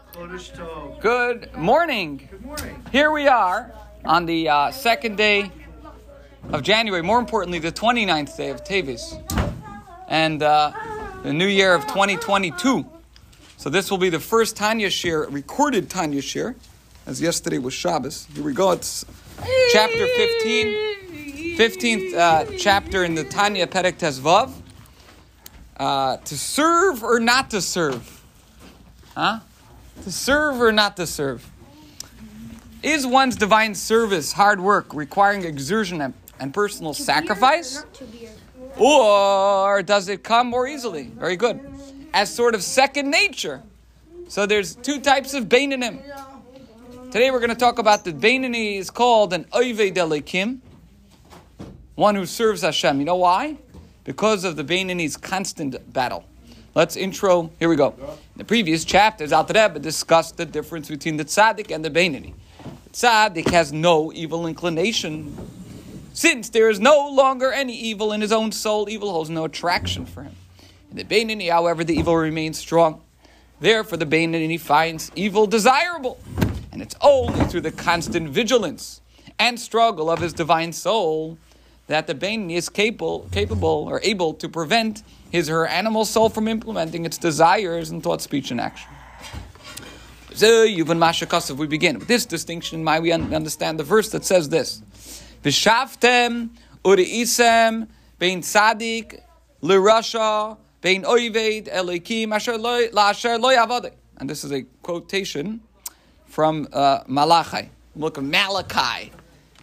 Good morning. Good morning. Here we are on the second day of January, more importantly, the 29th day of Teves, and the new year of 2022. So this will be the first Tanya Shir, recorded Tanya Shir, as yesterday was Shabbos. Here we go. It's chapter 15th chapter in the Tanya Perek Tezvav. To serve or not to serve? To serve or not to serve? Is one's divine service hard work requiring exertion and personal sacrifice? Or does it come more easily? Very good. As sort of second nature. So there's two types of Beinanim. Today we're going to talk about the Beinani is called an Oved Elokim, one who serves Hashem. You know why? Because of the Beinani's constant battle. Let's intro. Here we go. In the previous chapters, Alter Rebbe discussed the difference between the tzaddik and the Beinani. The tzaddik has no evil inclination. Since there is no longer any evil in his own soul, evil holds no attraction for him. In the Beinani, however, the evil remains strong. Therefore, the Beinani finds evil desirable. And it's only through the constant vigilance and struggle of his divine soul that the Beinani is capable or able to prevent his or her animal soul from implementing its desires in thought, speech, and action. So, we begin with this distinction. We understand the verse that says this: V'shavtem ureisem bein tzadik l'rasha bein oved elokim asher lo yavadeh. And this is a quotation from Malachi. Look at Malachi.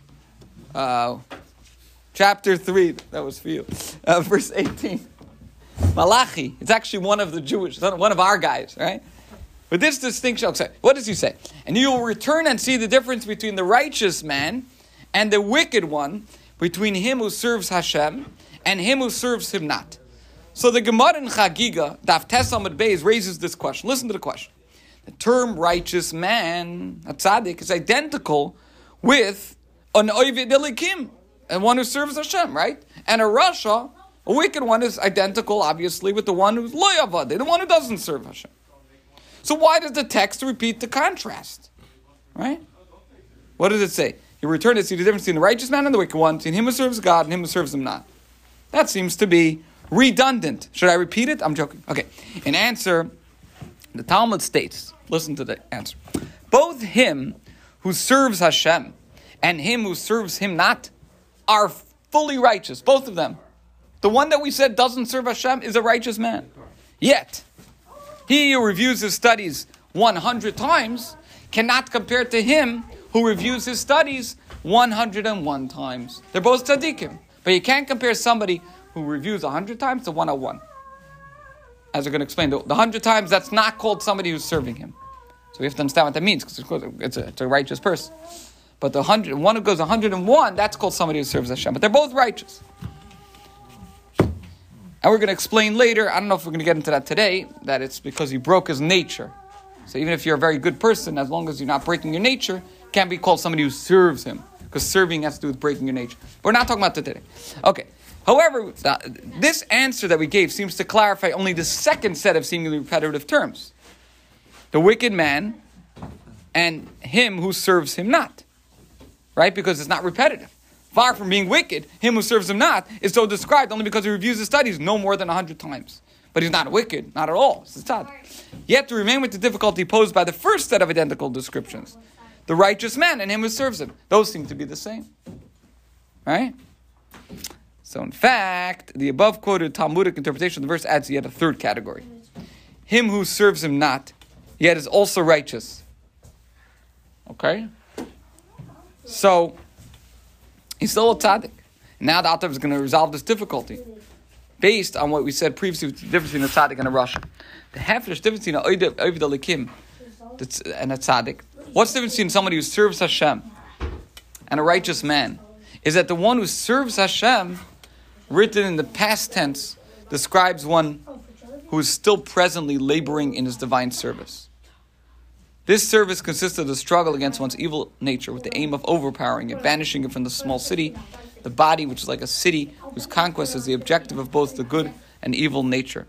Chapter 3, that was for you. Verse 18. Malachi. It's actually one of our guys, right? But this distinction, okay, what does he say? And you will return and see the difference between the righteous man and the wicked one, between him who serves Hashem and him who serves him not. So the Gemara in Chagiga, Daf Tes Amud Beis, raises this question. Listen to the question. The term righteous man, a tzaddik, is identical with an Oved Elokim, and one who serves Hashem, right? And a rasha, a wicked one, is identical, obviously, with the one who's lo yavadeh, the one who doesn't serve Hashem. So why does the text repeat the contrast? Right? What does it say? You return to see the difference between the righteous man and the wicked one, between him who serves God and him who serves him not. That seems to be redundant. Should I repeat it? I'm joking. Okay. In answer, the Talmud states, listen to the answer. Both him who serves Hashem and him who serves him not are fully righteous, both of them. The one that we said doesn't serve Hashem is a righteous man. Yet, he who reviews his studies 100 times cannot compare to him who reviews his studies 101 times. They're both tzaddikim. But you can't compare somebody who reviews 100 times to 101. As we're going to explain, the 100 times, that's not called somebody who's serving him. So we have to understand what that means, because it's a righteous person. But the one who goes 101, that's called somebody who serves Hashem. But they're both righteous. And we're going to explain later, I don't know if we're going to get into that today, that it's because he broke his nature. So even if you're a very good person, as long as you're not breaking your nature, you can't be called somebody who serves him. Because serving has to do with breaking your nature. But we're not talking about that today. Okay. However, this answer that we gave seems to clarify only the second set of seemingly repetitive terms. The wicked man and him who serves him not. Right? Because it's not repetitive. Far from being wicked, him who serves him not is so described only because he reviews his studies no more than 100 times. But he's not wicked, not at all. It's a tzaddik. Yet to remain with the difficulty posed by the first set of identical descriptions, the righteous man and him who serves him, those seem to be the same. Right? So in fact, the above quoted Talmudic interpretation of the verse adds yet a third category. Him who serves him not, yet is also righteous. Okay? So, he's still a tzaddik. Now the Alter is going to resolve this difficulty based on what we said previously, the difference between a tzaddik and a rasha. The difference between an Oved Elokim and a tzaddik. What's the difference between somebody who serves Hashem and a righteous man? Is that the one who serves Hashem, written in the past tense, describes one who is still presently laboring in his divine service. This service consists of the struggle against one's evil nature with the aim of overpowering it, banishing it from the small city, the body, which is like a city whose conquest is the objective of both the good and evil nature.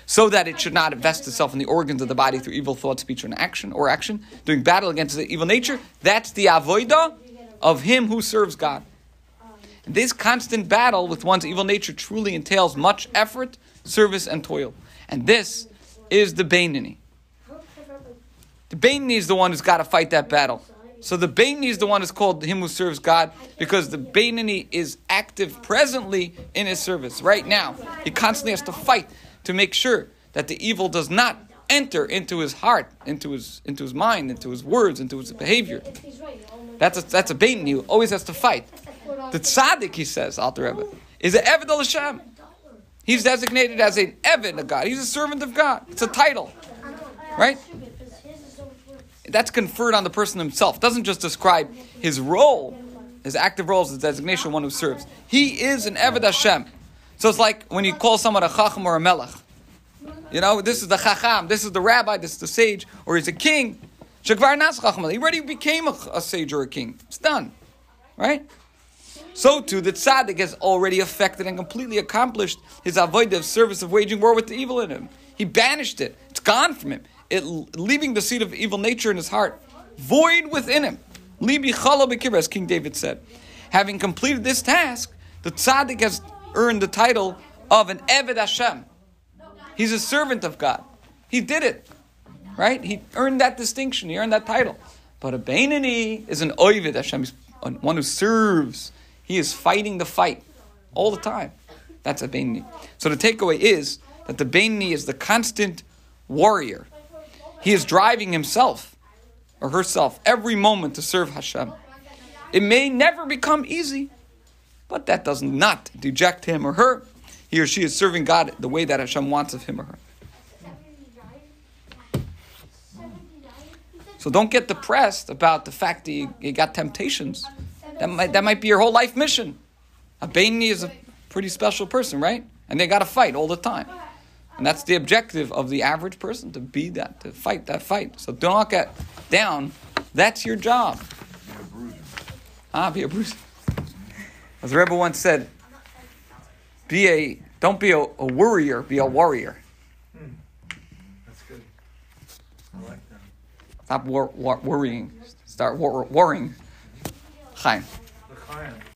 so that it should not invest itself in the organs of the body through evil thought, speech, or action, doing battle against the evil nature. That's the avodah of him who serves God. And this constant battle with one's evil nature truly entails much effort, service, and toil. And this is the Beinoni. The Beinoni is the one who's got to fight that battle. So the Beinoni is the one who's called him who serves God, because the Beinoni is active presently in his service. Right now, he constantly has to fight to make sure that the evil does not enter into his heart, into his mind, into his words, into his behavior. That's a Beinoni who always has to fight. The tzaddik, he says, Alter Rebbe, is an Eved al Hashem. He's designated as an Eved of God. He's a servant of God. It's a title, right? That's conferred on the person himself. It doesn't just describe his role, his active role as the designation of one who serves. He is an Eved Hashem. So it's like when you call someone a Chacham or a Melech. You know, this is the Chacham, this is the Rabbi, this is the sage, or he's a king. Shekvar nas Chacham. He already became a sage or a king. It's done. Right? So too, the tzaddik has already affected and completely accomplished his avodah of service of waging war with the evil in him. He banished it. It's gone from him. Leaving the seed of evil nature in his heart, void within him. Libi chalo b'kibra, as King David said. Having completed this task, the tzaddik has earned the title of an Eved Hashem. He's a servant of God. He did it, right? He earned that distinction. He earned that title. But a Beinoni is an Oved Hashem. He's one who serves. He is fighting the fight all the time. That's a Beinoni. So the takeaway is that the Beinoni is the constant warrior. He is driving himself or herself every moment to serve Hashem. It may never become easy, but that does not deject him or her. He or she is serving God the way that Hashem wants of him or her. So don't get depressed about the fact that you got temptations. That might be your whole life mission. A Beinoni is a pretty special person, right? And they got to fight all the time. And that's the objective of the average person, to be that, to fight that fight. So don't get down. That's your job. Be a bruiser. As the Rebbe once said, don't be a worrier, be a warrior. That's good. I like that. Stop worrying. Start warring. Chaim.